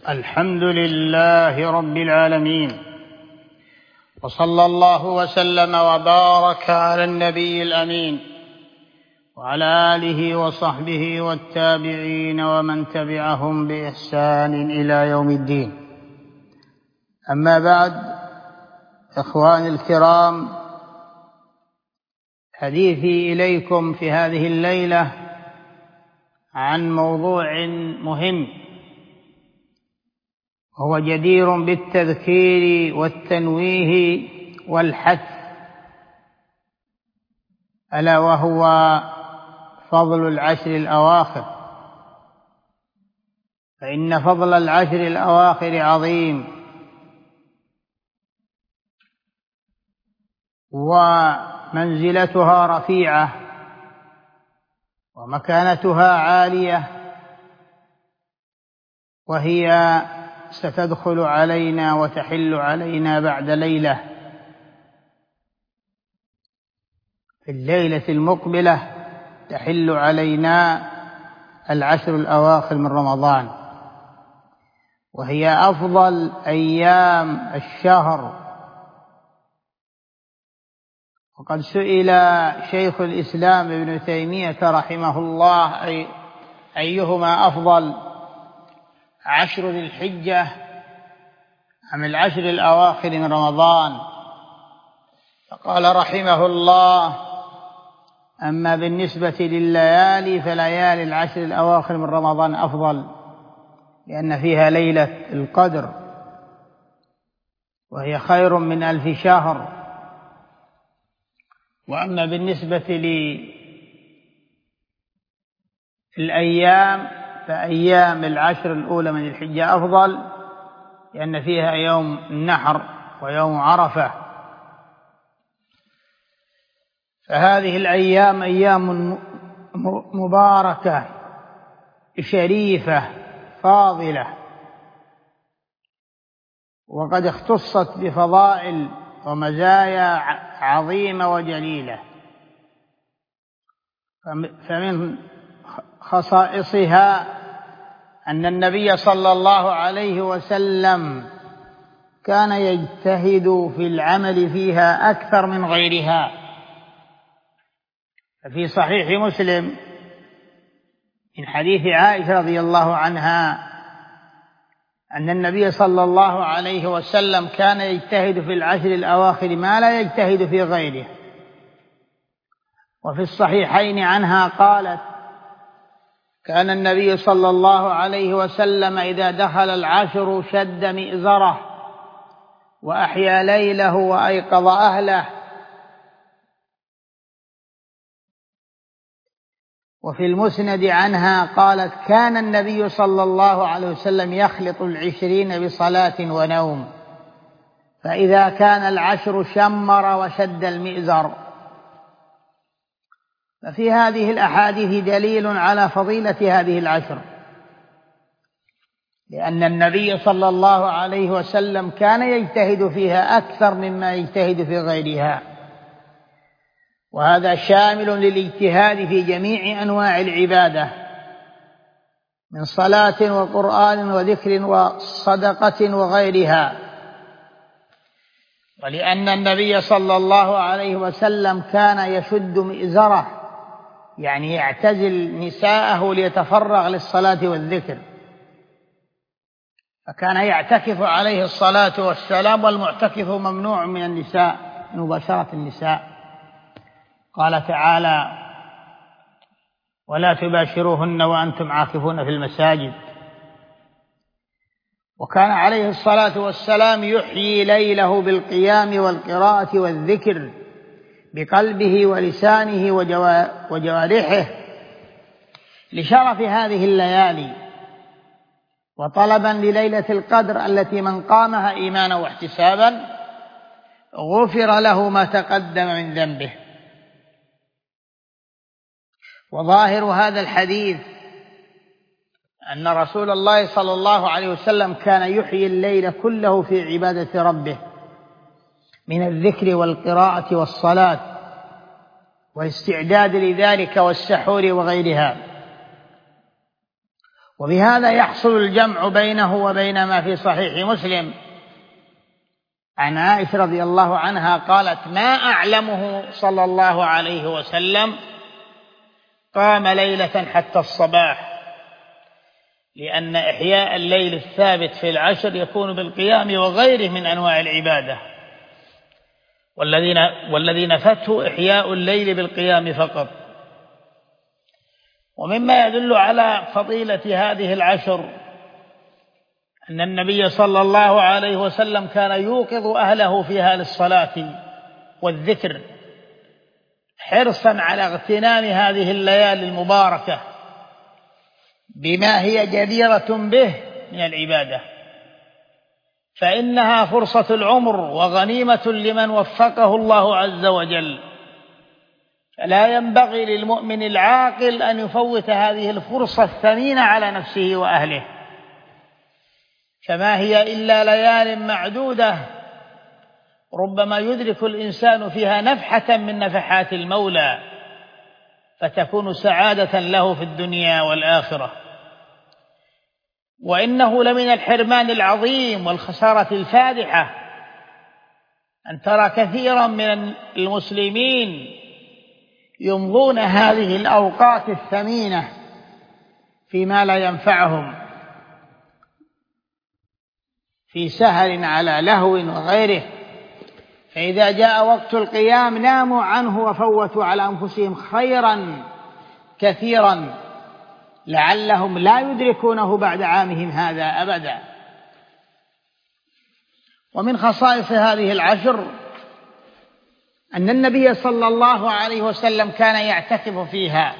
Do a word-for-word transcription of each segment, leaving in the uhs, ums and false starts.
الحمد لله رب العالمين، وصلى الله وسلم وبارك على النبي الأمين وعلى آله وصحبه والتابعين ومن تبعهم بإحسان إلى يوم الدين. أما بعد، إخواني الكرام، حديثي إليكم في هذه الليلة عن موضوع مهم وهو جدير بالتذكير والتنويه والحث، ألا وهو فضل العشر الأواخر. فإن فضل العشر الأواخر عظيم، ومنزلتها رفيعة، ومكانتها عالية، وهي ستدخل علينا وتحل علينا بعد ليلة. في الليلة المقبلة تحل علينا العشر الأواخر من رمضان، وهي أفضل أيام الشهر. وقد سئل شيخ الإسلام ابن تيمية رحمه الله أي أيهما أفضل، عشر ذي الحجة أم العشر الأواخر من رمضان؟ فقال رحمه الله: أما بالنسبة لليالي فليالي العشر الأواخر من رمضان أفضل، لأن فيها ليلة القدر، وهي خير من ألف شهر. وأما بالنسبة للأيام فأيام العشر الأولى من الحجة أفضل، لأن فيها يوم النحر ويوم عرفة. فهذه الأيام أيام مباركة شريفة فاضلة، وقد اختصت بفضائل ومزايا عظيمة وجليلة. فمن خصائصها أن النبي صلى الله عليه وسلم كان يجتهد في العمل فيها أكثر من غيرها. ففي صحيح مسلم من حديث عائشة رضي الله عنها أن النبي صلى الله عليه وسلم كان يجتهد في العشر الأواخر ما لا يجتهد في غيره. وفي الصحيحين عنها قالت: كان النبي صلى الله عليه وسلم إذا دخل العشر شد مئزره وأحيا ليله وأيقظ أهله. وفي المسند عنها قالت: كان النبي صلى الله عليه وسلم يخلط العشرين بصلاة ونوم، فإذا كان العشر شمر وشد المئزر. ففي هذه الأحاديث دليل على فضيلة هذه العشر، لأن النبي صلى الله عليه وسلم كان يجتهد فيها أكثر مما يجتهد في غيرها، وهذا شامل للاجتهاد في جميع أنواع العبادة من صلاة وقرآن وذكر وصدقة وغيرها. ولأن النبي صلى الله عليه وسلم كان يشد مئزره، يعني يعتزل نساءه ليتفرغ للصلاة والذكر، فكان يعتكف عليه الصلاة والسلام، والمعتكف ممنوع من النساء، من مباشرة النساء. قال تعالى: ولا تباشروهن وأنتم عاكفون في المساجد. وكان عليه الصلاة والسلام يحيي ليله بالقيام والقراءة والذكر بقلبه ولسانه وجوارحه لشرف هذه الليالي، وطلبا لليلة القدر التي من قامها إيمانا واحتسابا غفر له ما تقدم من ذنبه. وظاهر هذا الحديث أن رسول الله صلى الله عليه وسلم كان يحيي الليل كله في عبادة ربه من الذكر والقراءة والصلاة والاستعداد لذلك والسحور وغيرها. وبهذا يحصل الجمع بينه وبين ما في صحيح مسلم عن عائشة رضي الله عنها قالت: ما أعلمه صلى الله عليه وسلم قام ليلة حتى الصباح، لأن إحياء الليل الثابت في العشر يكون بالقيام وغيره من أنواع العبادة، والذين والذي نفته إحياء الليل بالقيام فقط. ومما يدل على فضيلة هذه العشر أن النبي صلى الله عليه وسلم كان يوقظ أهله فيها للصلاة والذكر حرصا على اغتنام هذه الليالي المباركة بما هي جديرة به من العبادة، فإنها فرصة العمر وغنيمة لمن وفقه الله عز وجل، فلا ينبغي للمؤمن العاقل أن يفوت هذه الفرصة الثمينة على نفسه وأهله، فما هي إلا ليال معدودة ربما يدرك الإنسان فيها نفحة من نفحات المولى فتكون سعادة له في الدنيا والآخرة. وإنه لمن الحرمان العظيم والخسارة الفادحة أن ترى كثيرا من المسلمين يمضون هذه الأوقات الثمينة فيما لا ينفعهم، في سهر على لهو وغيره، فإذا جاء وقت القيام ناموا عنه وفوتوا على أنفسهم خيرا كثيرا لعلهم لا يدركونه بعد عامهم هذا أبدا. ومن خصائص هذه العشر أن النبي صلى الله عليه وسلم كان يعتكف فيها،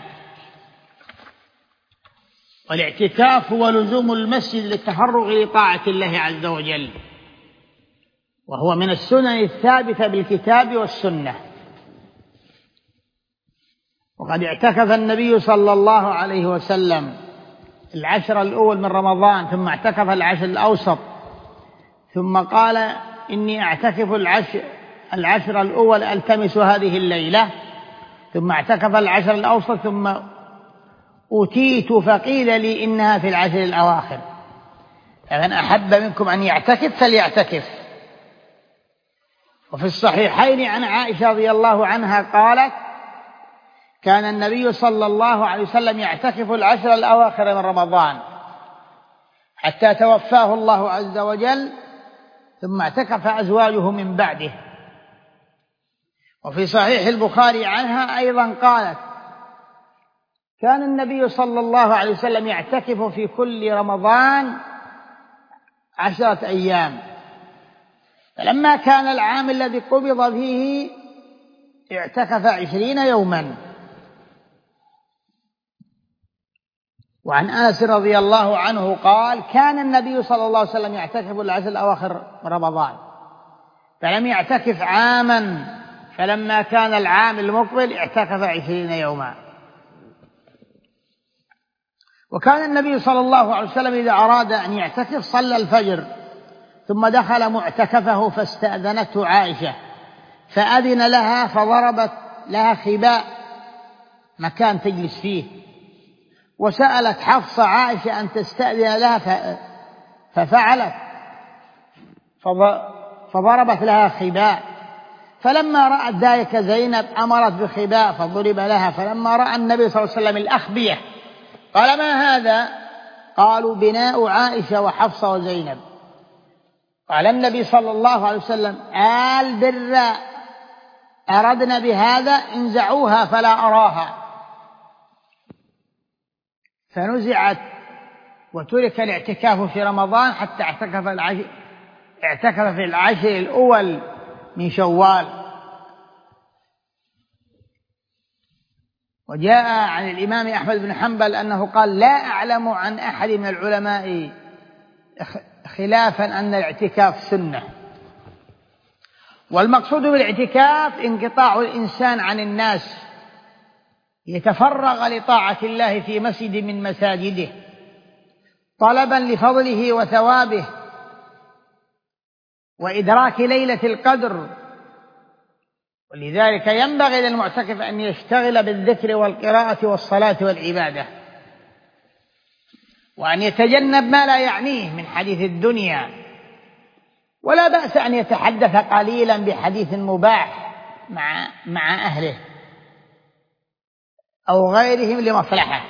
والاعتكاف هو لزوم المسجد للتفرغ لطاعة الله عز وجل، وهو من السنن الثابتة بالكتاب والسنة. وقد اعتكف النبي صلى الله عليه وسلم العشر الأول من رمضان، ثم اعتكف العشر الأوسط، ثم قال: إني أعتكف العشر, العشر الأول ألتمس هذه الليلة، ثم اعتكف العشر الأوسط، ثم أتيت فقيل لي إنها في العشر الأواخر، فمن أحب منكم أن يعتكف فليعتكف. وفي الصحيحين عن عائشة رضي الله عنها قالت: كان النبي صلى الله عليه وسلم يعتكف العشر الأواخر من رمضان حتى توفاه الله عز وجل، ثم اعتكف أزواجه من بعده. وفي صحيح البخاري عنها أيضا قالت: كان النبي صلى الله عليه وسلم يعتكف في كل رمضان عشرة أيام، فلما كان العام الذي قبض فيه اعتكف عشرين يوما. وعن أنس رضي الله عنه قال: كان النبي صلى الله عليه وسلم يعتكف العشر الأواخر من رمضان، فلم يعتكف عاما، فلما كان العام المقبل اعتكف عشرين يوما. وكان النبي صلى الله عليه وسلم إذا أراد أن يعتكف صلى الفجر ثم دخل معتكفه، فاستأذنته عائشة فأذن لها، فضربت لها خباء مكان تجلس فيه، وسألت حفصة عائشة أن تستأذن لها ففعلت، فضربت لها خباء. فلما رأت ذلك زينب أمرت بخباء فضرب لها. فلما رأى النبي صلى الله عليه وسلم الأخبية قال: ما هذا؟ قالوا: بناء عائشة وحفصة وزينب. قال النبي صلى الله عليه وسلم: آل بر أردنا بهذا انزعوها فلا أراها. فنزعت وترك الاعتكاف في رمضان حتى اعتكف العشر اعتكف في العشر الأول من شوال. وجاء عن الإمام أحمد بن حنبل أنه قال: لا أعلم عن أحد من العلماء خلافا أن الاعتكاف سنة. والمقصود بالاعتكاف انقطاع الإنسان عن الناس يتفرغ لطاعة الله في مسجد من مساجده طلبا لفضله وثوابه وإدراك ليلة القدر. ولذلك ينبغي للمعتكف أن يشتغل بالذكر والقراءة والصلاة والعبادة. وأن يتجنب ما لا يعنيه من حديث الدنيا، ولا بأس أن يتحدث قليلا بحديث مباح مع مع أهله أو غيرهم لمصلحة.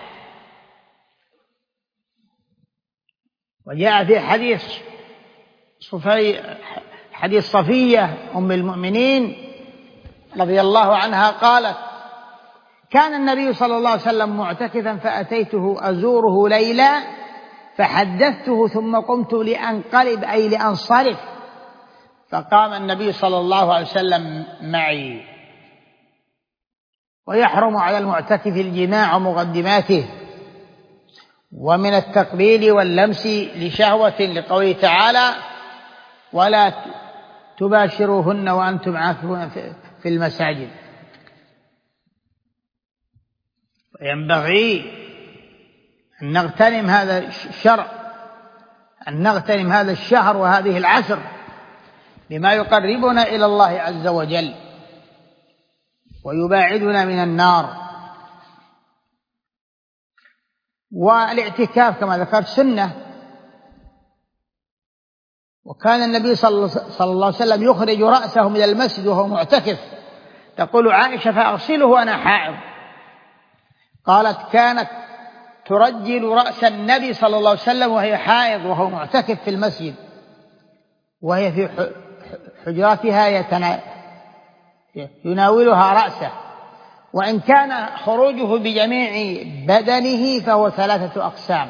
وجاء في حديث صفي حديث صفية أم المؤمنين رضي الله عنها قالت: كان النبي صلى الله عليه وسلم معتكفا فأتيته أزوره ليلا فحدثته ثم قمت لأنقلب أي لأنصرف، فقام النبي صلى الله عليه وسلم معي. ويحرم على المعتكف الجماع ومقدماته، ومن التقبيل واللمس لشهوة، لقوله تعالى: ولا تباشروهن وأنتم عاكفون في المساجد. ينبغي أن نغتنم هذا الشرع، أن نغتنم هذا الشهر وهذه العشر بما يقربنا إلى الله عز وجل ويباعدنا من النار. والاعتكاف كما ذكرت سنة، وكان النبي صلى الله عليه وسلم يخرج رأسه من المسجد وهو معتكف. تقول عائشة: فأغسله وأنا حائض. قالت: كانت ترجل رأس النبي صلى الله عليه وسلم وهي حائض وهو معتكف في المسجد، وهي في حجراتها يتنا... يناولها رأسه. وإن كان خروجه بجميع بدنه فهو ثلاثة أقسام: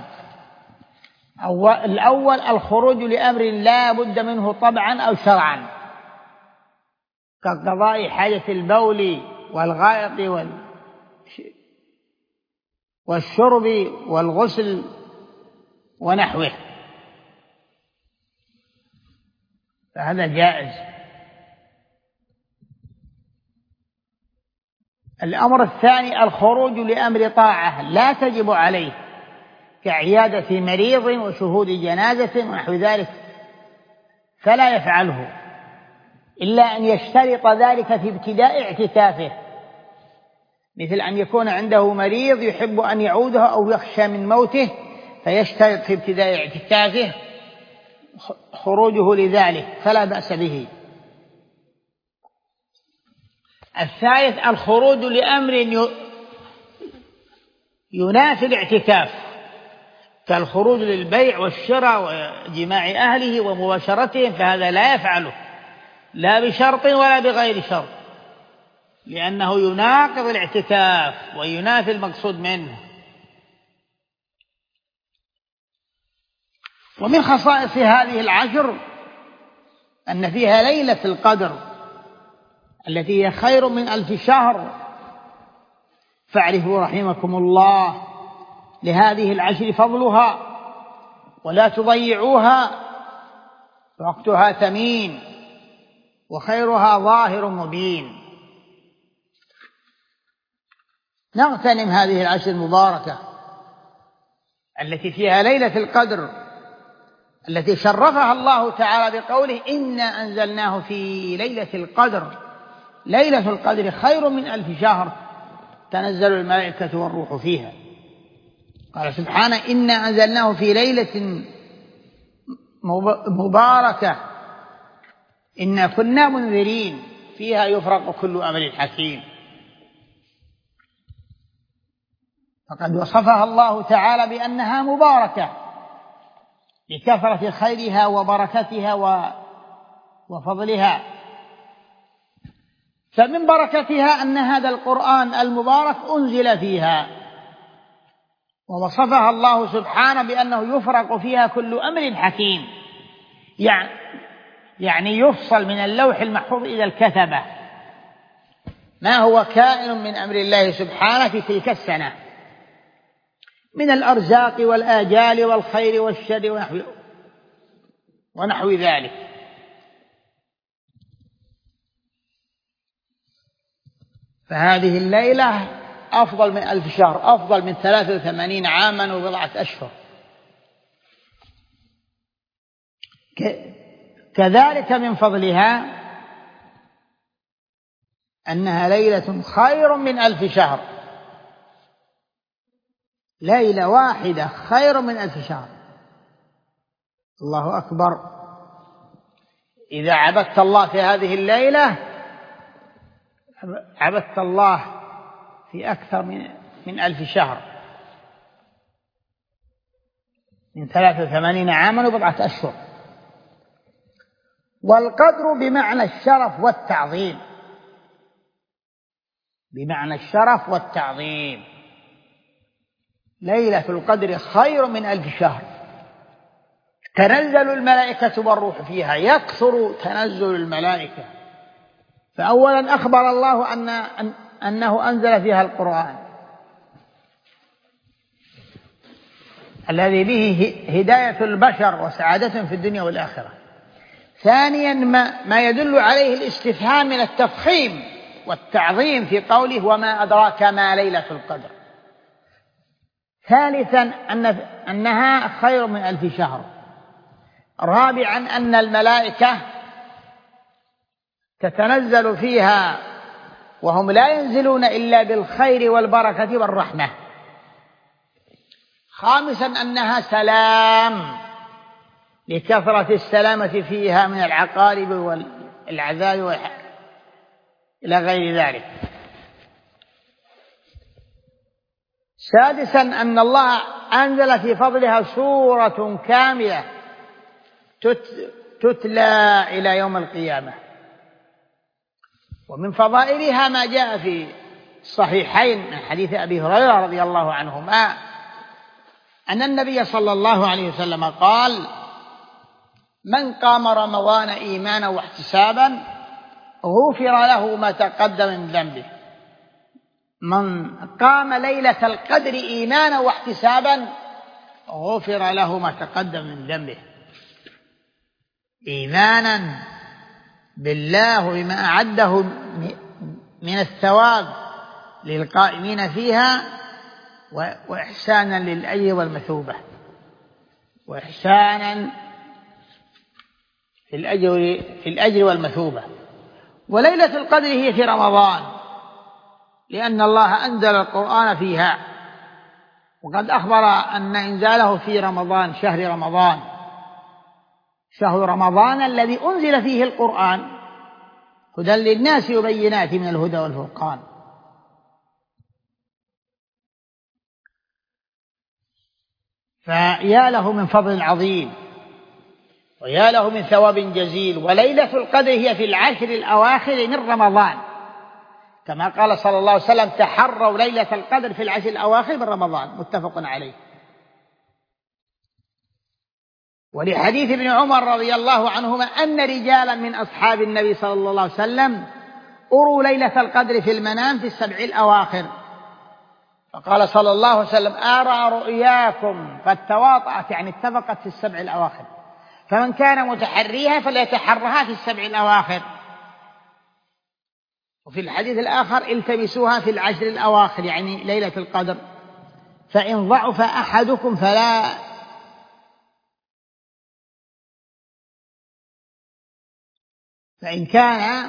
الأول الخروج لأمر لا بد منه طبعا أو شرعا، كقضاء حاجة البول والغائط وال... والشرب والغسل ونحوه، فهذا جائز. الأمر الثاني الخروج لأمر طاعة لا تجب عليه، كعيادة مريض وشهود جنازة ونحو ذلك، فلا يفعله إلا أن يشترط ذلك في ابتداء اعتكافه، مثل أن يكون عنده مريض يحب أن يعوده أو يخشى من موته فيشترط في ابتداء اعتكافه خروجه لذلك، فلا بأس به. الثالث الخروج لأمر ينافي الاعتكاف، كالخروج للبيع والشراء وجماع أهله ومباشرتهم، فهذا لا يفعله لا بشرط ولا بغير شرط، لأنه يناقض الاعتكاف وينافي المقصود منه. ومن خصائص هذه العشر أن فيها ليلة القدر التي هي خير من ألف شهر، فاعرفوا رحمكم الله لهذه العشر فضلها ولا تضيعوها، وقتها ثمين وخيرها ظاهر مبين. نغتنم هذه العشر المباركة التي فيها ليلة القدر التي شرفها الله تعالى بقوله: إنا أنزلناه في ليلة القدر. ليلة القدر خير من ألف شهر تنزل الملائكة والروح فيها. قال سبحانه: إنا أنزلناه في ليلة مباركة إنا كنا منذرين فيها يفرق كل أمر حكيم. فقد وصفها الله تعالى بأنها مباركة لكثرة خيرها وبركتها وفضلها. فمن بركتها أن هذا القرآن المبارك أنزل فيها، ووصفها الله سبحانه بأنه يفرق فيها كل أمر حكيم، يعني يفصل من اللوح المحفوظ إلى الكتبة ما هو كائن من أمر الله سبحانه في تلك السنة من الأرزاق والآجال والخير والشر ونحو, ونحو ذلك. فهذه الليلة أفضل من ألف شهر، أفضل من ثلاثة وثمانين عاما وبضعة أشهر. كذلك من فضلها أنها ليلة خير من ألف شهر، ليلة واحدة خير من ألف شهر. الله أكبر. إذا عبدت الله في هذه الليلة عبدت الله في أكثر من من ألف شهر، من ثلاثة وثمانين عاما وبضعة أشهر. والقدر بمعنى الشرف والتعظيم، بمعنى الشرف والتعظيم. ليلة القدر خير من ألف شهر. تنزل الملائكة والروح فيها، يكثر تنزل الملائكة. فأولا أخبر الله أن أنه أنزل فيها القرآن الذي به هداية البشر وسعادتهم في الدنيا والآخرة. ثانيا ما, ما يدل عليه الاستفهام من التفخيم والتعظيم في قوله وما أدراك ما ليلة القدر. ثالثا أن أنها خير من ألف شهر. رابعا أن الملائكة تتنزل فيها وهم لا ينزلون إلا بالخير والبركة والرحمة. خامسا أنها سلام لكثرة السلامة فيها من العقارب والعذاب إلى غير ذلك. سادسا أن الله أنزل في فضلها سورة كاملة تتلى إلى يوم القيامة. ومن فضائلها ما جاء في الصحيحين من حديث أبي هريرة رضي الله عنهما أن النبي صلى الله عليه وسلم قال من قام رمضان إيمانا واحتسابا غفر له ما تقدم من ذنبه. من قام ليلة القدر إيمانا واحتسابا غفر له ما تقدم من ذنبه. إيمانا بالله وبما أعده من الثواب للقائمين فيها، وإحسانا للأجر والمثوبة، وإحسانا في الأجر في الأجر والمثوبة. وليلة القدر هي في رمضان لأن الله أنزل القرآن فيها، وقد أخبر أن إنزاله في رمضان شهر رمضان شهر رمضان الذي أنزل فيه القرآن هدى للناس وبينات من الهدى والفرقان. فيا له من فضل عظيم ويا له من ثواب جزيل. وليلة القدر هي في العشر الأواخر من رمضان، كما قال صلى الله عليه وسلم تحروا ليلة القدر في العشر الأواخر من رمضان، متفق عليه. ولحديث ابن عمر رضي الله عنهما أن رجالا من أصحاب النبي صلى الله عليه وسلم أروا ليلة القدر في المنام في السبع الأواخر، فقال صلى الله عليه وسلم أرى رؤياكم قد تواطأت، يعني اتفقت في السبع الأواخر، فمن كان متحريها فليتحرها في السبع الأواخر. وفي الحديث الآخر التمسوها في العشر الأواخر، يعني ليلة القدر، فإن ضعف أحدكم فلا فإن كان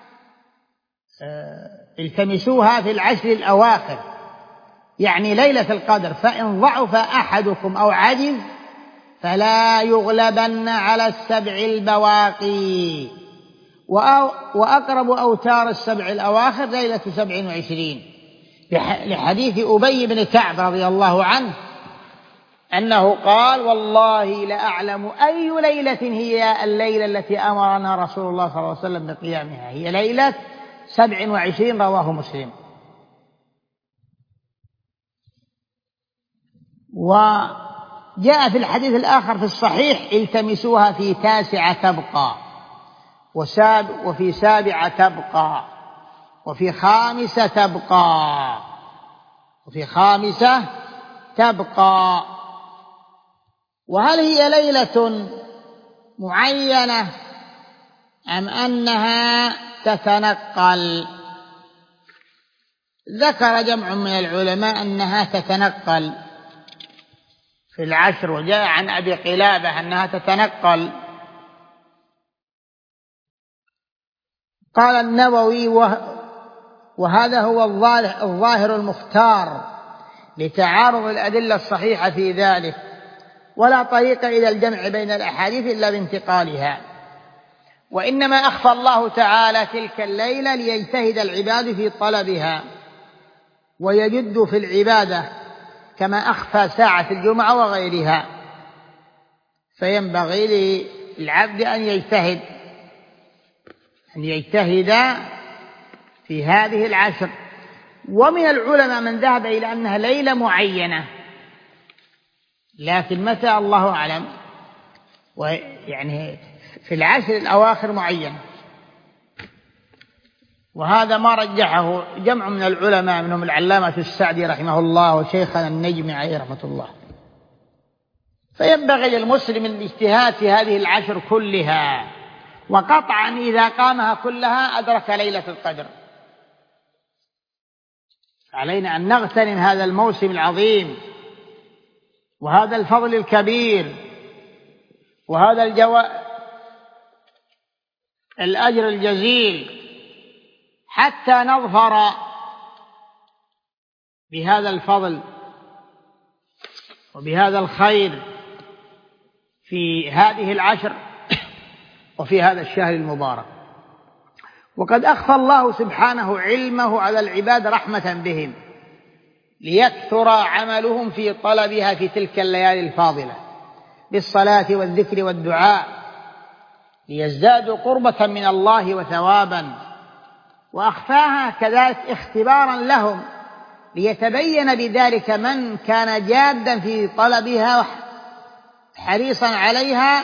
التمسوها في العشر الأواخر يعني ليلة القدر، فإن ضعف أحدكم أو عجز فلا يغلبن على السبع البواقي. وأقرب أوتار السبع الأواخر ليلة سبع وعشرين، لحديث أبي بن كعب رضي الله عنه أنه قال والله لأعلم أي ليلة هي الليلة التي أمرنا رسول الله صلى الله عليه وسلم بقيامها، هي ليلة سبع وعشرين، رواه مسلم. وجاء في الحديث الآخر في الصحيح التمسوها في تاسعة تبقى، وساب وفي سابعة تبقى، وفي خامسة تبقى، وفي خامسة تبقى. وهل هي ليلة معينة أم أنها تتنقل؟ ذكر جمع من العلماء أنها تتنقل في العشر، وجاء عن أبي قلابة أنها تتنقل. قال النووي وهذا هو الظاهر المختار، لتعارض الأدلة الصحيحة في ذلك، ولا طريق إلى الجمع بين الأحاديث إلا بانتقالها، وإنما أخفى الله تعالى تلك الليلة ليجتهد العباد في طلبها ويجد في العبادة، كما أخفى ساعة الجمعة وغيرها. فينبغي للعبد أن يجتهد أن يجتهد في هذه العشر. ومن العلماء من ذهب إلى أنها ليلة معينة، لكن متى الله أعلم، ويعني في العشر الأواخر معينة، وهذا ما رجحه جمع من العلماء، منهم العلامة السعدي رحمه الله وشيخنا النجمي عليه رحمة الله. فينبغي للمسلم الاجتهاد في هذه العشر كلها، وقطعا إذا قامها كلها أدرك ليلة القدر. علينا أن نغتنم هذا الموسم العظيم وهذا الفضل الكبير وهذا الجو... الأجر الجزيل، حتى نظفر بهذا الفضل وبهذا الخير في هذه العشر وفي هذا الشهر المبارك. وقد أخفى الله سبحانه علمه على العباد رحمة بهم، ليكثر عملهم في طلبها في تلك الليالي الفاضلة بالصلاة والذكر والدعاء، ليزدادوا قربة من الله وثوابا. وأخفاها كذلك اختبارا لهم، ليتبين بذلك من كان جادا في طلبها حريصا عليها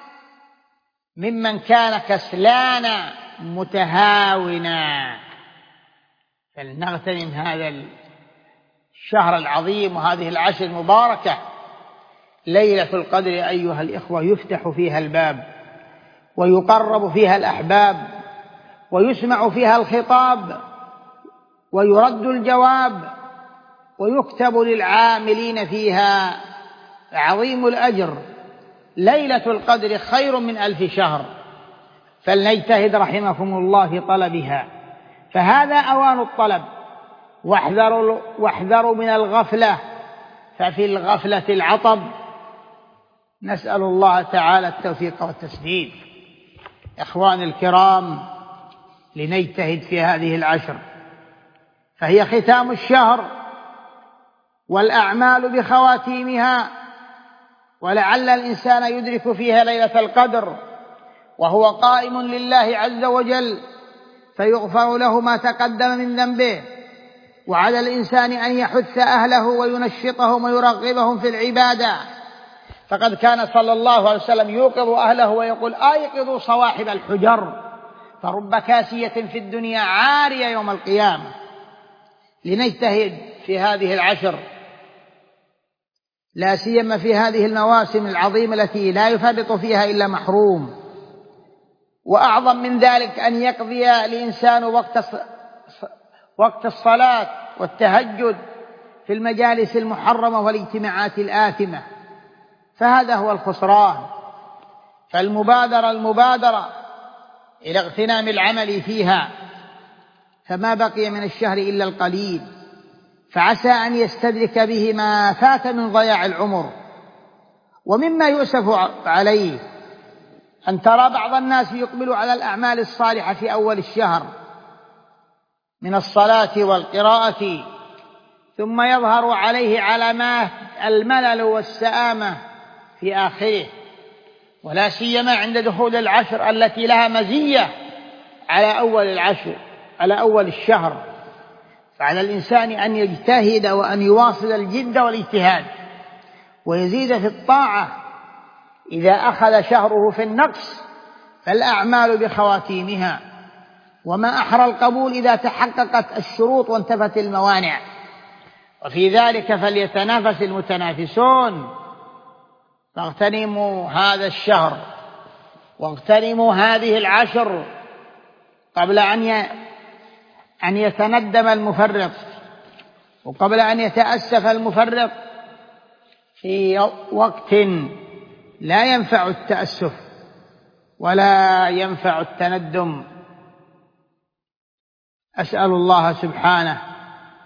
ممن كان كسلانا متهاونا. فلنغتنم هذا الشهر العظيم وهذه العشر المباركة. ليلة القدر أيها الإخوة يفتح فيها الباب ويقرب فيها الأحباب ويسمع فيها الخطاب ويرد الجواب ويكتب للعاملين فيها عظيم الأجر. ليلة القدر خير من ألف شهر، فلنجتهد رحمكم الله في طلبها، فهذا أوان الطلب. واحذروا, واحذروا من الغفلة، ففي الغفلة العطب. نسأل الله تعالى التوفيق والتسديد. إخواني الكرام، لنجتهد في هذه العشر، فهي ختام الشهر والأعمال بخواتيمها، ولعل الإنسان يدرك فيها ليلة القدر وهو قائم لله عز وجل، فيغفر له ما تقدم من ذنبه. وعلى الإنسان أن يحث أهله وينشطهم ويرغبهم في العبادة، فقد كان صلى الله عليه وسلم يوقظ أهله ويقول: أيقظوا صواحب الحجر، فرب كاسية في الدنيا عارية يوم القيامة. لنجتهد في هذه العشر، لا سيما في هذه المواسم العظيمة التي لا يفرط فيها إلا محروم. وأعظم من ذلك أن يقضي الإنسان وقت وقت الصلاة والتهجد في المجالس المحرمة والاجتماعات الآثمة، فهذا هو الخسران. فالمبادرة المبادرة إلى اغتنام العمل فيها، فما بقي من الشهر إلا القليل، فعسى أن يستدرك به ما فات من ضياع العمر. ومما يؤسف عليه أن ترى بعض الناس يقبل على الأعمال الصالحة في أول الشهر من الصلاة والقراءة، ثم يظهر عليه علامات الملل والسآمة في آخره، ولا سيما عند دخول العشر التي لها مزية على أول العشر على أول الشهر. فعلى الإنسان أن يجتهد وأن يواصل الجد والاجتهاد ويزيد في الطاعة. إذا أخذ شهره في النقص فالأعمال بخواتيمها، وما أحرى القبول إذا تحققت الشروط وانتفت الموانع. وفي ذلك فليتنافس المتنافسون. فاغتنموا هذا الشهر واغتنموا هذه العشر قبل أن أن يتندم المفرط، وقبل أن يتأسف المفرط في وقت لا ينفع التأسف ولا ينفع التندم. أسأل الله سبحانه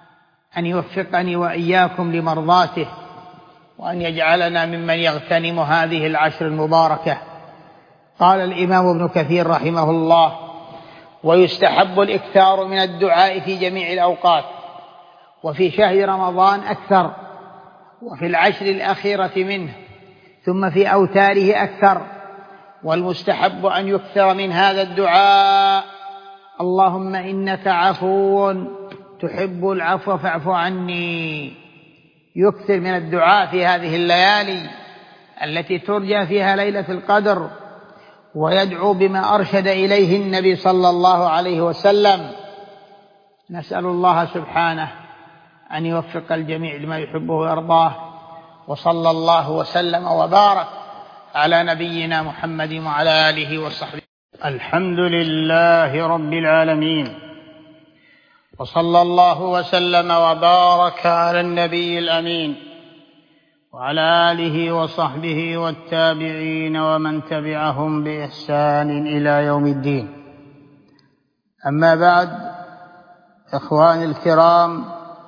أن يوفقني وإياكم لمرضاته، وأن يجعلنا ممن يغتنم هذه العشر المباركة. قال الإمام ابن كثير رحمه الله: ويستحب الإكثار من الدعاء في جميع الأوقات، وفي شهر رمضان أكثر، وفي العشر الأخيرة منه، ثم في أوتاره أكثر. والمستحب أن يكثر من هذا الدعاء: اللهم إنك عفو تحب العفو فاعف عني. يكثر من الدعاء في هذه الليالي التي ترجى فيها ليلة القدر، ويدعو بما أرشد إليه النبي صلى الله عليه وسلم. نسأل الله سبحانه أن يوفق الجميع لما يحبه ويرضاه، وصلى الله وسلم وبارك على نبينا محمد وعلى آله وصحبه. الحمد لله رب العالمين، وصلى الله وسلم وبارك على النبي الأمين وعلى آله وصحبه والتابعين ومن تبعهم بإحسان إلى يوم الدين. أما بعد، إخواني الكرام،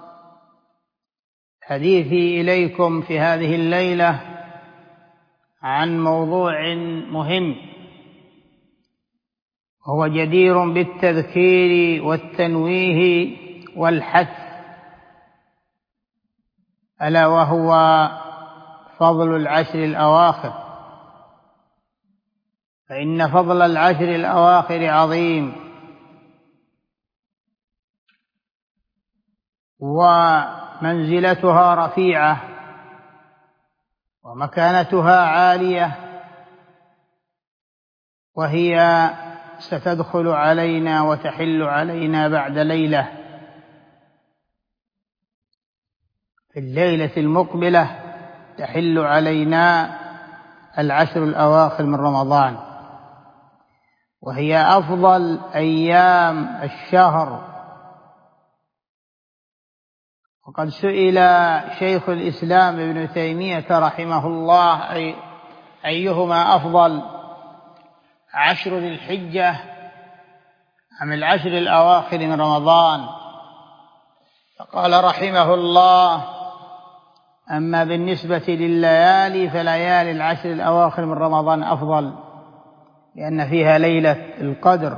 حديثي إليكم في هذه الليلة عن موضوع مهم، وهو جدير بالتذكير والتنويه والحث، ألا وهو فضل العشر الأواخر. فإن فضل العشر الأواخر عظيم، ومنزلتها رفيعة، ومكانتها عالية، وهي ستدخل علينا وتحل علينا بعد ليلة. في الليلة المقبلة تحل علينا العشر الأواخر من رمضان، وهي أفضل أيام الشهر. وقد سئل شيخ الإسلام ابن تيمية رحمه الله: أي أيهما أفضل، عشر ذي الحجة أم العشر الأواخر من رمضان؟ فقال رحمه الله: أما بالنسبة لليالي فليالي العشر الأواخر من رمضان أفضل، لأن فيها ليلة القدر،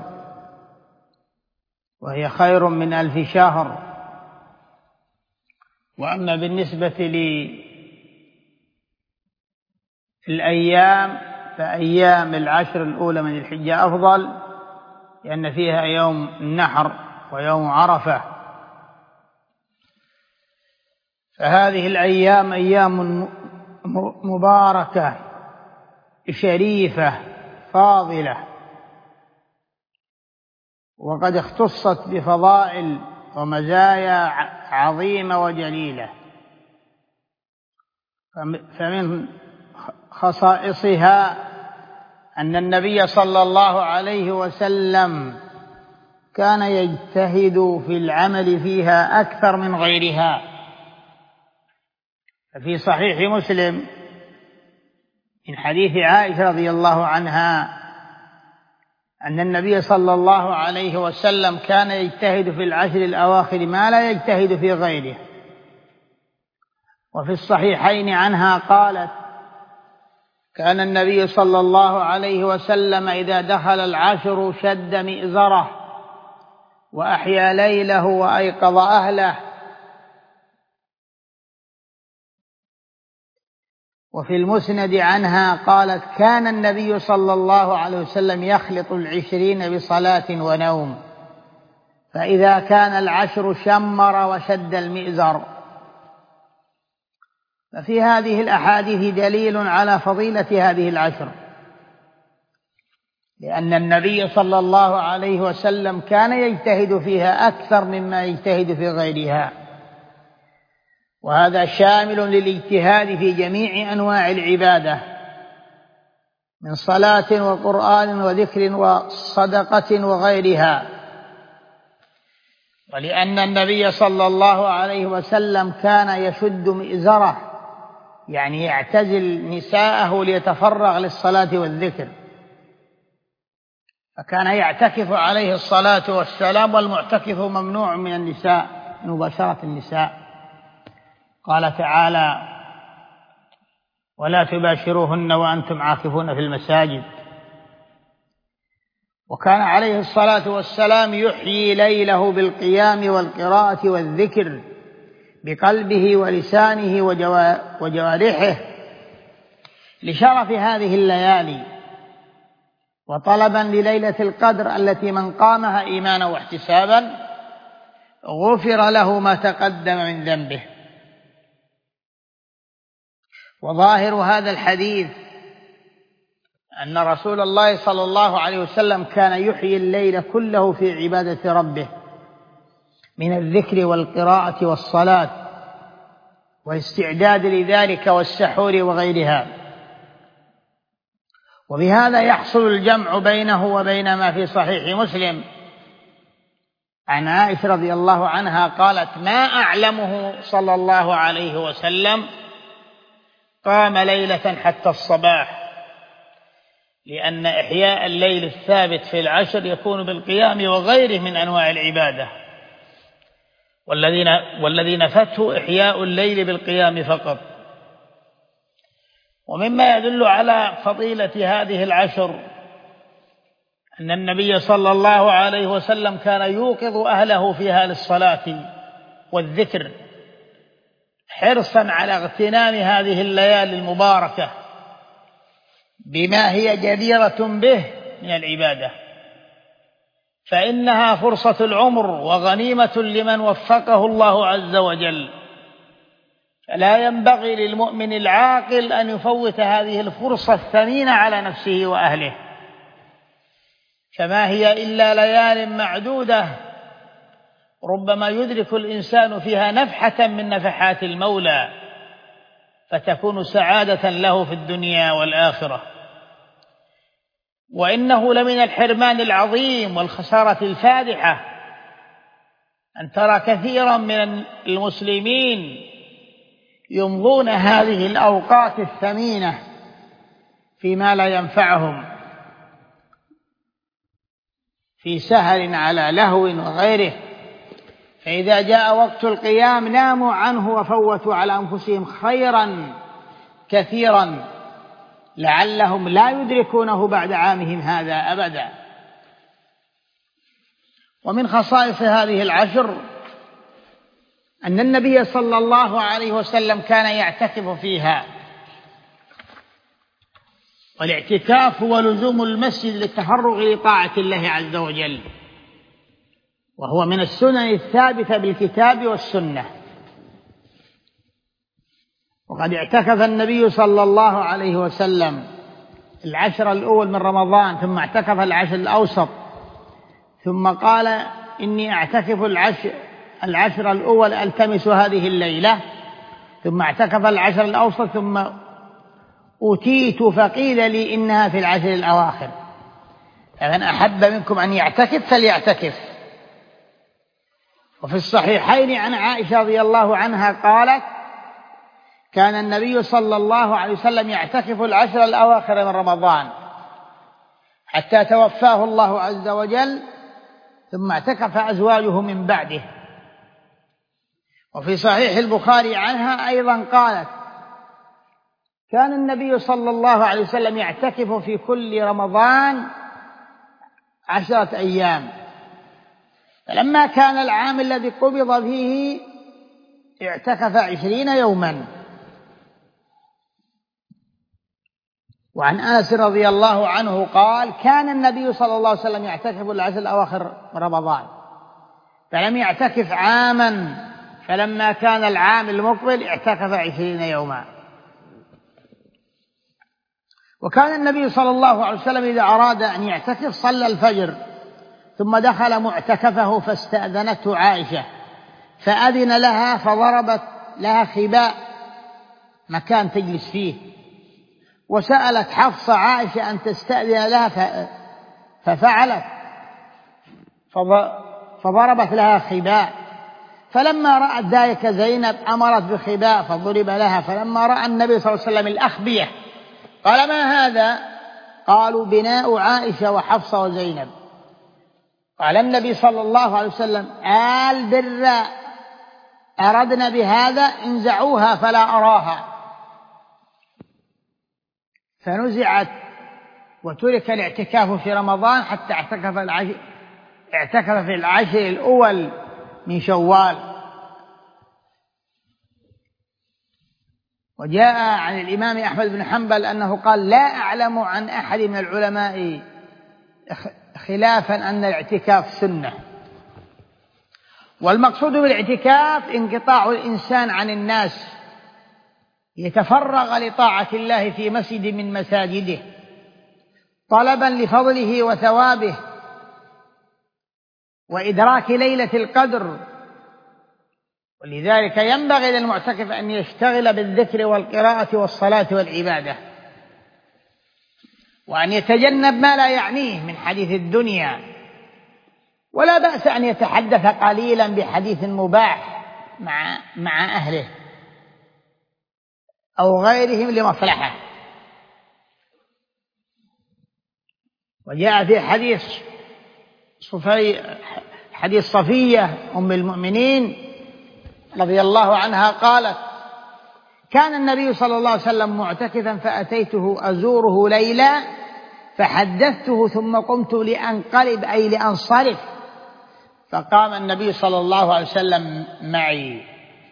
وهي خير من ألف شهر. وأما بالنسبة للأيام فأيام العشر الأولى من الحجة أفضل، لأن فيها يوم النحر ويوم عرفة. فهذه الأيام أيام مباركة شريفة فاضلة، وقد اختصت بفضائل ومزايا عظيمة وجليلة. فمن خصائصها أن النبي صلى الله عليه وسلم كان يجتهد في العمل فيها أكثر من غيرها. ففي صحيح مسلم من حديث عائشة رضي الله عنها أن النبي صلى الله عليه وسلم كان يجتهد في العشر الأواخر ما لا يجتهد في غيره. وفي الصحيحين عنها قالت: كان النبي صلى الله عليه وسلم إذا دخل العشر شد مئزره وأحيا ليله وأيقظ أهله. وفي المسند عنها قالت: كان النبي صلى الله عليه وسلم يخلط العشرين بصلاة ونوم، فإذا كان العشر شمر وشد المئزر. ففي هذه الأحاديث دليل على فضيلة هذه العشر، لأن النبي صلى الله عليه وسلم كان يجتهد فيها أكثر مما يجتهد في غيرها، وهذا شامل للاجتهاد في جميع أنواع العبادة من صلاة وقرآن وذكر وصدقة وغيرها. ولأن النبي صلى الله عليه وسلم كان يشد مئزره، يعني يعتزل نساءه ليتفرغ للصلاة والذكر، فكان يعتكف عليه الصلاة والسلام، والمعتكف ممنوع من النساء من مباشرة النساء. قال تعالى: ولا تباشروهن وأنتم عاكفون في المساجد. وكان عليه الصلاة والسلام يحيي ليله بالقيام والقراءة والذكر بقلبه ولسانه وجوارحه لشرف هذه الليالي، وطلبا لليلة القدر التي من قامها إيمانا واحتسابا غفر له ما تقدم من ذنبه. وظاهر هذا الحديث أن رسول الله صلى الله عليه وسلم كان يحيي الليل كله في عبادة ربه من الذكر والقراءة والصلاة والاستعداد لذلك والسحور وغيرها. وبهذا يحصل الجمع بينه وبين ما في صحيح مسلم عن عائشة رضي الله عنها قالت: ما أعلمه صلى الله عليه وسلم قام ليلة حتى الصباح، لأن إحياء الليل الثابت في العشر يكون بالقيام وغيره من أنواع العبادة، والذين والذي نفته إحياء الليل بالقيام فقط. ومما يدل على فضيلة هذه العشر أن النبي صلى الله عليه وسلم كان يوقظ أهله فيها للصلاة والذكر حرصا على اغتنام هذه الليالي المباركة بما هي جديرة به من العبادة، فإنها فرصة العمر وغنيمة لمن وفقه الله عز وجل. فلا ينبغي للمؤمن العاقل أن يفوت هذه الفرصة الثمينة على نفسه وأهله، فما هي إلا ليال معدودة ربما يدرك الإنسان فيها نفحة من نفحات المولى فتكون سعادة له في الدنيا والآخرة. وإنه لمن الحرمان العظيم والخسارة الفادحة أن ترى كثيرا من المسلمين يمضون هذه الأوقات الثمينة فيما لا ينفعهم، في سهر على لهو وغيره، فإذا جاء وقت القيام ناموا عنه وفوتوا على أنفسهم خيرا كثيرا لعلهم لا يدركونه بعد عامهم هذا أبدا. ومن خصائص هذه العشر أن النبي صلى الله عليه وسلم كان يعتكف فيها، والاعتكاف هو لزوم المسجد للتفرغ لطاعة الله عز وجل، وهو من السنن الثابتة بالكتاب والسنة. وقد اعتكف النبي صلى الله عليه وسلم العشر الأول من رمضان، ثم اعتكف العشر الأوسط، ثم قال: إني أعتكف العشر, العشر الأول ألتمس هذه الليلة، ثم اعتكف العشر الأوسط، ثم أتيت فقيل لي إنها في العشر الأواخر، فمن أحب منكم أن يعتكف فليعتكف. وفي الصحيحين عن عائشة رضي الله عنها قالت: كان النبي صلى الله عليه وسلم يعتكف العشر الأواخر من رمضان حتى توفاه الله عز وجل، ثم اعتكف أزواجه من بعده. وفي صحيح البخاري عنها أيضا قالت: كان النبي صلى الله عليه وسلم يعتكف في كل رمضان عشرة أيام، فلما كان العام الذي قبض فيه اعتكف عشرين يوما. وعن أنس رضي الله عنه قال: كان النبي صلى الله عليه وسلم يعتكف العشر الأواخر من رمضان، فلم يعتكف عاما، فلما كان العام المقبل اعتكف عشرين يوما. وكان النبي صلى الله عليه وسلم إذا أراد أن يعتكف صلى الفجر ثم دخل معتكفه، فاستأذنته عائشة فأذن لها، فضربت لها خباء مكان تجلس فيه، وسألت حفصة عائشة أن تستأذن لها ففعلت، فضربت لها خباء. فلما رأت ذلك زينب أمرت بخباء فضرب لها. فلما رأى النبي صلى الله عليه وسلم الأخبية قال: ما هذا؟ قالوا: بناء عائشة وحفصة وزينب. قال النبي صلى الله عليه وسلم: آل بر أردنا بهذا انزعوها فلا أراها، فنزعت وترك الاعتكاف في رمضان حتى اعتكف العشر اعتكف في العشر الأول من شوال. وجاء عن الإمام أحمد بن حنبل أنه قال: لا أعلم عن أحد من العلماء خلافا أن الاعتكاف سنة. والمقصود بالاعتكاف انقطاع الإنسان عن الناس يتفرغ لطاعة الله في مسجد من مساجده طلبا لفضله وثوابه وإدراك ليلة القدر. ولذلك ينبغي للمعتكف أن يشتغل بالذكر والقراءة والصلاة والعبادة، وأن يتجنب ما لا يعنيه من حديث الدنيا، ولا بأس أن يتحدث قليلا بحديث مباح مع مع أهله أو غيرهم لمصلحة. وجاء في حديث صفي حديث صفية أم المؤمنين رضي الله عنها قالت: كان النبي صلى الله عليه وسلم معتكفا فأتيته أزوره ليلا فحدثته ثم قمت لأنقلب أي لأنصرف، فقام النبي صلى الله عليه وسلم معي.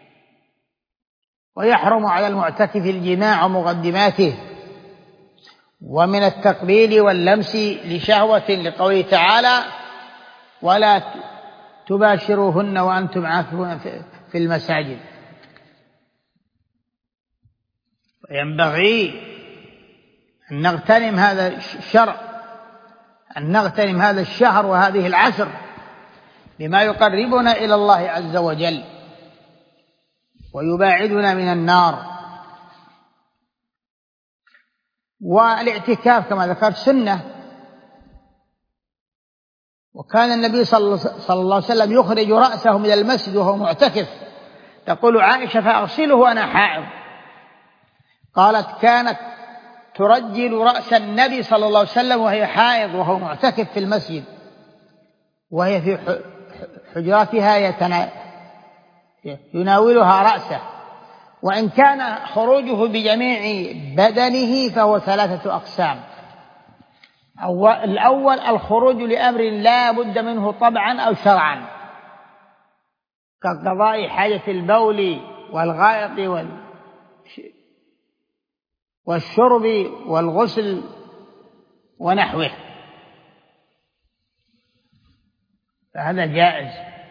ويحرم على المعتكف الجماع ومقدماته، ومن التقبيل واللمس لشهوة، لقوله تعالى: ولا تباشروهن وأنتم عاكفون في المساجد. وينبغي أن نغتنم هذا الشرع، أن نغتنم هذا الشهر وهذه العشر بما يقربنا إلى الله عز وجل ويباعدنا من النار. والاعتكاف كما ذكرت سنة، وكان النبي صلى الله عليه وسلم يخرج رأسه من المسجد وهو معتكف. تقول عائشة: فأغسله وأنا حائض. قالت: كانت ترجل رأس النبي صلى الله عليه وسلم وهي حائض وهو معتكف في المسجد، وهي في حجراتها يتنا... يناولها رأسه. وإن كان خروجه بجميع بدنه فهو ثلاثة أقسام: الأول الخروج لأمر لا بد منه طبعا أو شرعا، كقضاء حاجة البول والغائط والشرب والغسل ونحوه، فهذا جائز.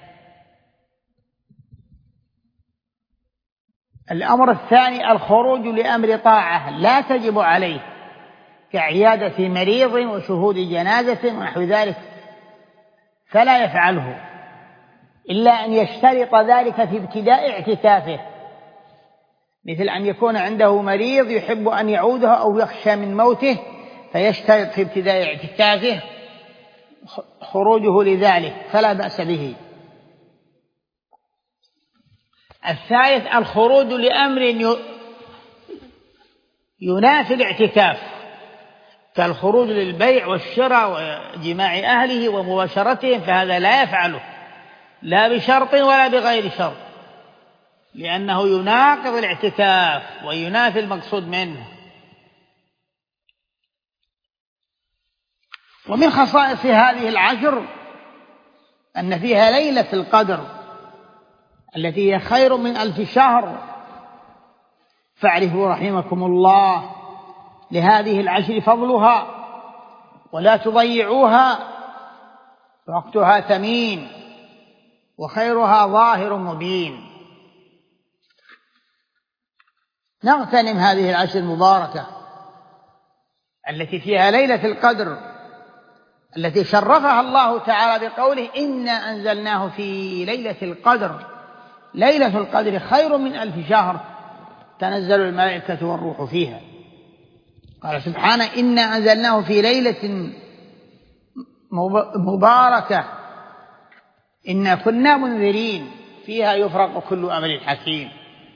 الأمر الثاني الخروج لأمر طاعة لا تجب عليه، كعيادة مريض وشهود جنازة ونحو ذلك، فلا يفعله إلا أن يشترط ذلك في ابتداء اعتكافه، مثل أن يكون عنده مريض يحب أن يعوده أو يخشى من موته فيشترط في ابتداء اعتكافه خروجه لذلك، فلا بأس به. الثالث الخروج لأمر ينافي الاعتكاف، كالخروج للبيع والشراء وجماع أهله ومباشرتهم، فهذا لا يفعله لا بشرط ولا بغير شرط، لأنه يناقض الاعتكاف وينافي المقصود منه. ومن خصائص هذه العشر أن فيها ليلة القدر التي هي خير من ألف شهر، فاعرفوا رحمكم الله لهذه العشر فضلها ولا تضيعوها، وقتها ثمين وخيرها ظاهر مبين. نغتنم هذه العشر المباركة التي فيها ليلة القدر التي شرفها الله تعالى بقوله: إنا أنزلناه في ليلة القدر. ليلة القدر خير من ألف شهر تنزل الملائكة والروح فيها. قال سبحانه: إنا أنزلناه في ليلة مباركة إنا كنا منذرين فيها يفرق كل أمر حكيم.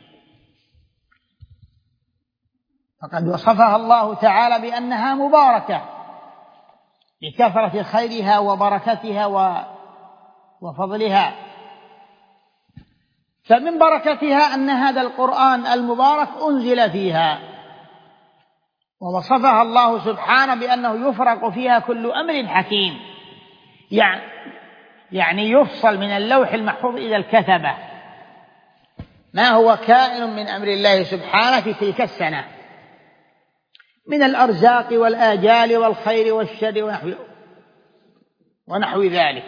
فقد وصفها الله تعالى بأنها مباركة لكثرة خيرها وبركتها وفضلها، فمن بركتها أن هذا القرآن المبارك أنزل فيها، ووصفها الله سبحانه بأنه يفرق فيها كل أمر حكيم، يعني يفصل من اللوح المحفوظ إلى الكتبة ما هو كائن من أمر الله سبحانه في تلك السنة من الأرزاق والآجال والخير والشر ونحو, ونحو ذلك.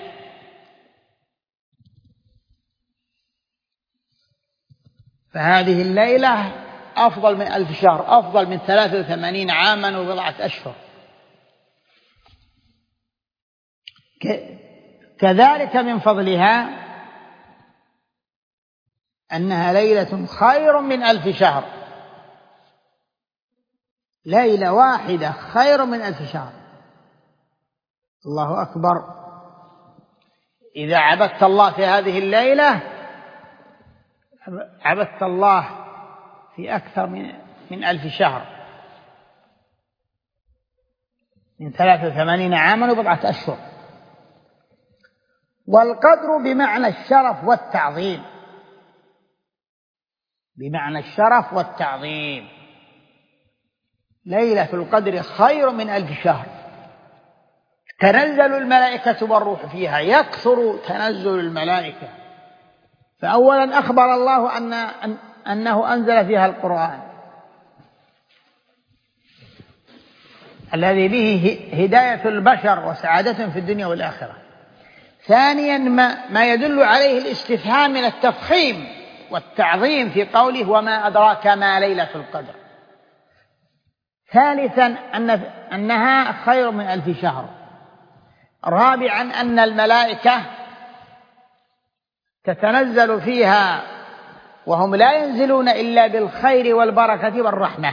فهذه الليلة أفضل من ألف شهر، أفضل من ثلاثة وثمانين عاما وبضعة أشهر. كذلك من فضلها أنها ليلة خير من ألف شهر، ليلة واحدة خير من ألف شهر. الله أكبر. إذا عبدت الله في هذه الليلة عبدت الله في أكثر من من ألف شهر، من ثلاثة وثمانين عاما وبضعة أشهر. والقدر بمعنى الشرف والتعظيم، بمعنى الشرف والتعظيم. ليلة القدر خير من ألف شهر، تنزل الملائكة والروح فيها، يكثر تنزل الملائكة. فأولا أخبر الله أن أنه أنزل فيها القرآن الذي به هداية البشر وسعادتهم في الدنيا والآخرة. ثانيا ما, ما يدل عليه الاستفهام من التفخيم والتعظيم في قوله وما أدراك ما ليلة القدر. ثالثا أن أنها خير من ألف شهر. رابعا أن الملائكة تتنزل فيها وهم لا ينزلون إلا بالخير والبركة والرحمة.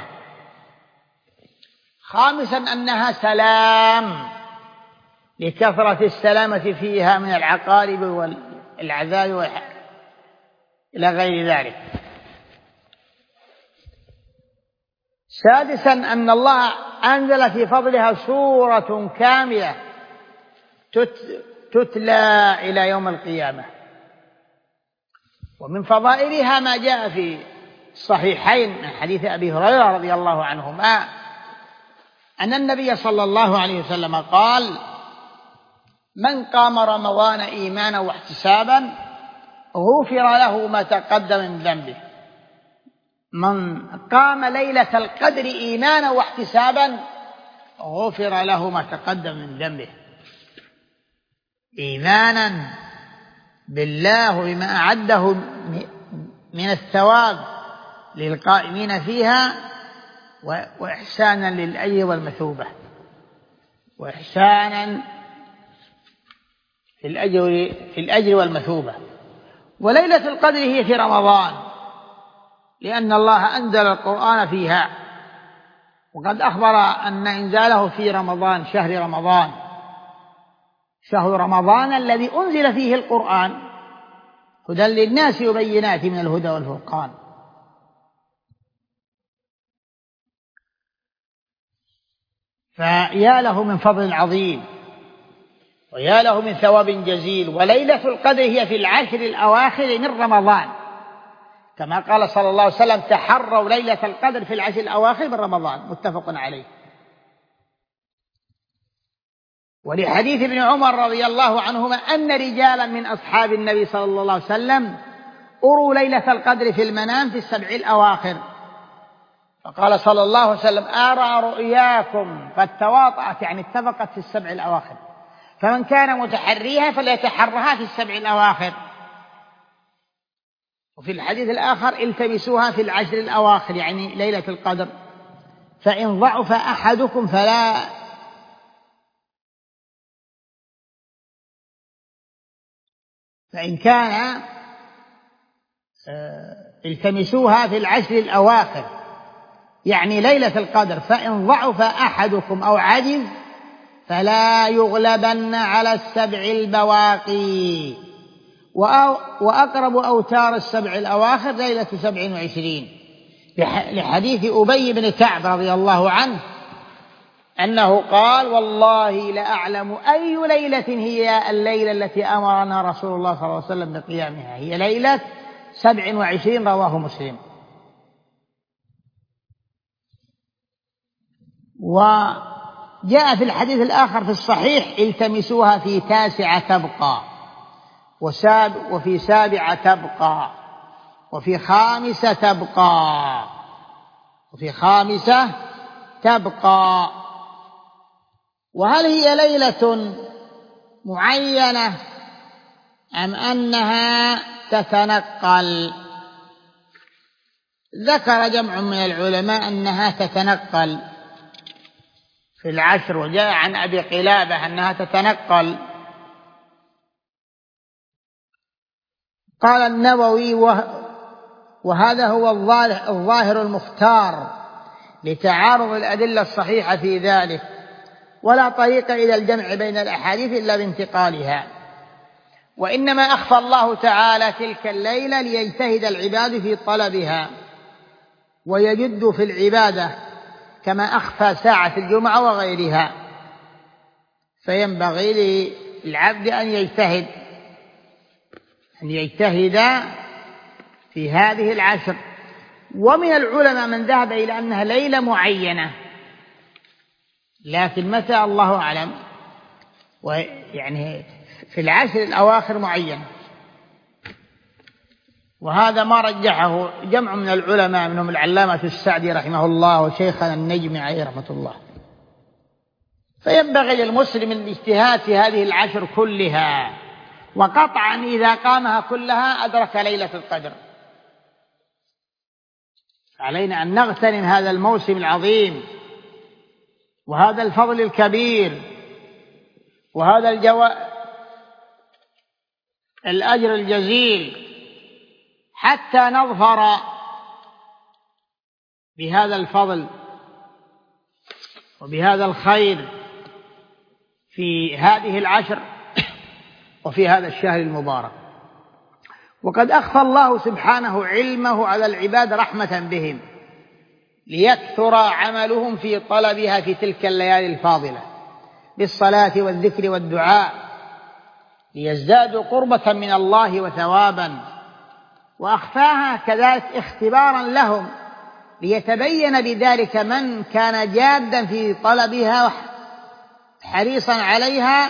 خامسا أنها سلام لكثرة السلامة فيها من العقارب والعذاب إلى غير ذلك. سادسا أن الله أنزل في فضلها سورة كاملة تتلى إلى يوم القيامة. ومن فضائلها ما جاء في الصحيحين من حديث أبي هريرة رضي الله عنهما أن النبي صلى الله عليه وسلم قال من قام رمضان إيمانا واحتسابا غفر له ما تقدم من ذنبه. من قام ليلة القدر إيمانا واحتسابا غفر له ما تقدم من ذنبه، إيمانا بالله وبما أعده من الثواب للقائمين فيها، وإحسانا للأجر والمثوبة، وإحسانا في الأجر في الأجر والمثوبة. وليلة القدر هي في رمضان لأن الله أنزل القرآن فيها، وقد أخبر أن إنزاله في رمضان شهر رمضان شهر رمضان الذي أنزل فيه القرآن هدى للناس وبينات من الهدى والفرقان. فيا له من فضل عظيم ويا له من ثواب جزيل. وليلة القدر هي في العشر الأواخر من رمضان، كما قال صلى الله عليه وسلم تحروا ليلة القدر في العشر الأواخر من رمضان، متفق عليه. ولحديث ابن عمر رضي الله عنهما أن رجالا من أصحاب النبي صلى الله عليه وسلم أروا ليلة القدر في المنام في السبع الأواخر، فقال صلى الله عليه وسلم أرى رؤياكم قد تواطأت، يعني اتفقت في السبع الأواخر، فمن كان متحريها فليتحرها في السبع الأواخر. وفي الحديث الآخر التمسوها في العشر الأواخر، يعني ليلة القدر، فإن ضعف أحدكم فلا فإن كان التمسوها في العشر الأواخر يعني ليلة القدر، فإن ضعف أحدكم أو عجز فلا يغلبن على السبع البواقي. وأقرب أوتار السبع الأواخر ليلة سبع وعشرين، لحديث أبي بن كعب رضي الله عنه أنه قال والله لأعلم أي ليلة هي الليلة التي أمرنا رسول الله صلى الله عليه وسلم بقيامها، هي ليلة سبع وعشرين رواه مسلم. وجاء في الحديث الآخر في الصحيح: التمسوها في تاسعة تبقى، وساب وفي سابعة تبقى، وفي خامسة تبقى، وفي خامسة تبقى. وهل هي ليلة معينة أم أنها تتنقل؟ ذكر جمع من العلماء أنها تتنقل في العشر، وجاء عن أبي قلابة أنها تتنقل. قال النووي: وهذا هو الظاهر المختار لتعارض الأدلة الصحيحة في ذلك، ولا طريق إلى الجمع بين الأحاديث إلا بانتقالها. وإنما أخفى الله تعالى تلك الليلة ليجتهد العباد في طلبها ويجد في العبادة، كما أخفى ساعة الجمعة وغيرها. فينبغي للعبد أن يجتهد أن يجتهد في هذه العشر. ومن العلماء من ذهب إلى أنها ليلة معينة، لكن متى الله أعلم، ويعني في العشر الأواخر معينة. وهذا ما رجحه جمع من العلماء، منهم العلامة السعدي رحمه الله وشيخنا النجمي عليه رحمة الله. فينبغي للمسلم الاجتهاد في هذه العشر كلها، وقطعا إذا قامها كلها أدرك ليلة القدر. علينا أن نغتنم هذا الموسم العظيم، وهذا الفضل الكبير، وهذا الجو... الأجر الجزيل، حتى نظفر بهذا الفضل وبهذا الخير في هذه العشر وفي هذا الشهر المبارك. وقد أخفى الله سبحانه علمه على العباد رحمة بهم، ليكثر عملهم في طلبها في تلك الليالي الفاضلة بالصلاة والذكر والدعاء، ليزدادوا قربة من الله وثوابا. وأخفاها كذلك اختبارا لهم، ليتبين بذلك من كان جادا في طلبها حريصا عليها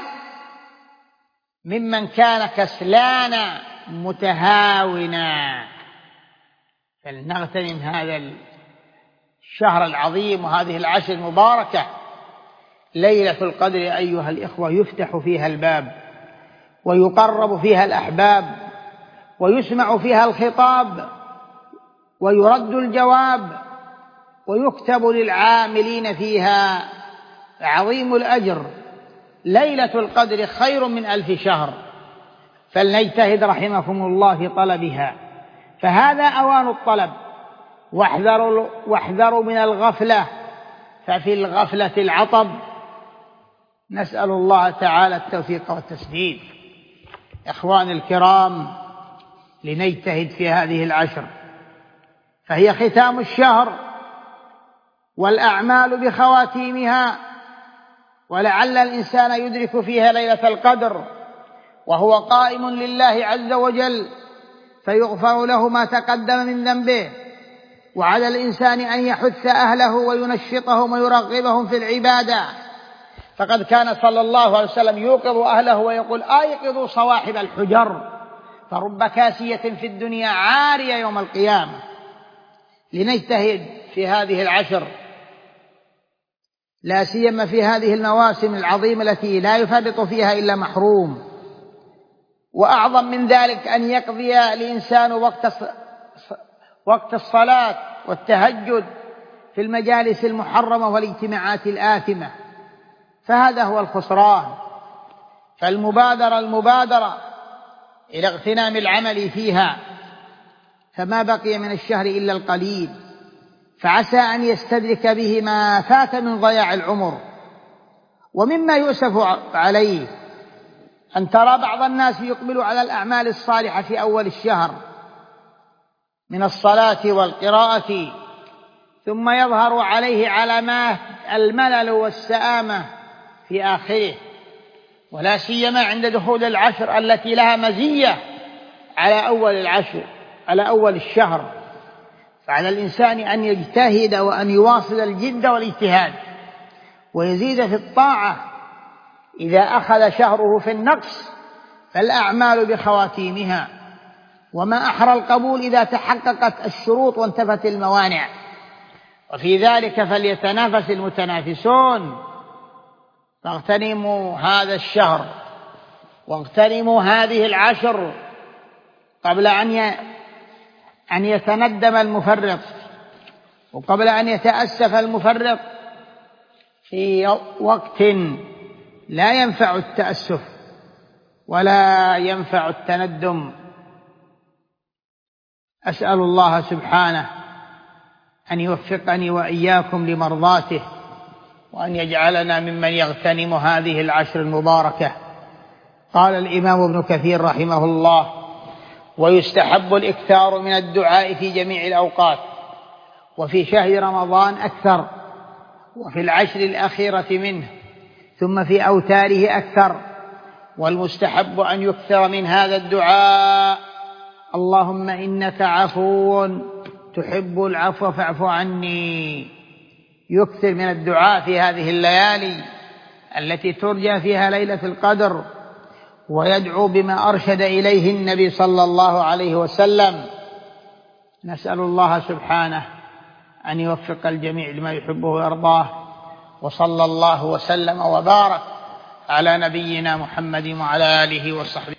ممن كان كسلانا متهاونا. فلنغتنم هذا الشهر العظيم وهذه العشر المباركة. ليلة القدر أيها الإخوة يفتح فيها الباب، ويقرب فيها الأحباب، ويسمع فيها الخطاب، ويرد الجواب، ويكتب للعاملين فيها عظيم الأجر. ليلة القدر خير من ألف شهر، فلنجتهد رحمكم الله في طلبها، فهذا أوان الطلب. واحذروا, واحذروا من الغفلة، ففي الغفلة العطب. نسأل الله تعالى التوفيق والتسديد. إخواني الكرام، لنجتهد في هذه العشر، فهي ختام الشهر والأعمال بخواتيمها، ولعل الإنسان يدرك فيها ليلة القدر وهو قائم لله عز وجل، فيغفر له ما تقدم من ذنبه. وعلى الإنسان أن يحث أهله وينشطهم ويرغبهم في العبادة، فقد كان صلى الله عليه وسلم يوقظ أهله ويقول: أيقظوا صواحب الحجر، فرب كاسية في الدنيا عارية يوم القيامة. لنجتهد في هذه العشر، لا سيما في هذه المواسم العظيمة التي لا يفرط فيها إلا محروم. وأعظم من ذلك أن يقضي الإنسان وقت وقت الصلاة والتهجد في المجالس المحرمة والاجتماعات الآثمة، فهذا هو الخسران. فالمبادرة المبادرة إلى اغتنام العمل فيها، فما بقي من الشهر إلا القليل، فعسى أن يستدرك به ما فات من ضياع العمر. ومما يؤسف عليه أن ترى بعض الناس يقبل على الأعمال الصالحة في أول الشهر من الصلاة والقراءة، ثم يظهر عليه علامات الملل والسآمة في آخره، ولا سيما عند دخول العشر التي لها مزية على أول العشر. على أول الشهر، فعلى الإنسان أن يجتهد وأن يواصل الجد والاجتهاد ويزيد في الطاعة. إذا أخذ شهره في النقص فالأعمال بخواتيمها، وما أحرى القبول إذا تحققت الشروط وانتفت الموانع، وفي ذلك فليتنافس المتنافسون. فاغتنموا هذا الشهر واغتنموا هذه العشر قبل أن أن يتندم المفرط، وقبل أن يتأسف المفرط في وقت لا ينفع التأسف ولا ينفع التندم. أسأل الله سبحانه أن يوفقني وإياكم لمرضاته، وأن يجعلنا ممن يغتنم هذه العشر المباركة. قال الإمام ابن كثير رحمه الله: ويستحب الإكثار من الدعاء في جميع الأوقات، وفي شهر رمضان أكثر، وفي العشر الأخيرة منه، ثم في أوتاره أكثر. والمستحب أن يكثر من هذا الدعاء: اللهم إنك عفو تحب العفو فاعف عني. يكثر من الدعاء في هذه الليالي التي ترجى فيها ليلة القدر، ويدعو بما أرشد إليه النبي صلى الله عليه وسلم. نسأل الله سبحانه أن يوفق الجميع لما يحبه ويرضاه، وصلى الله وسلم وبارك على نبينا محمد وعلى آله وصحبه.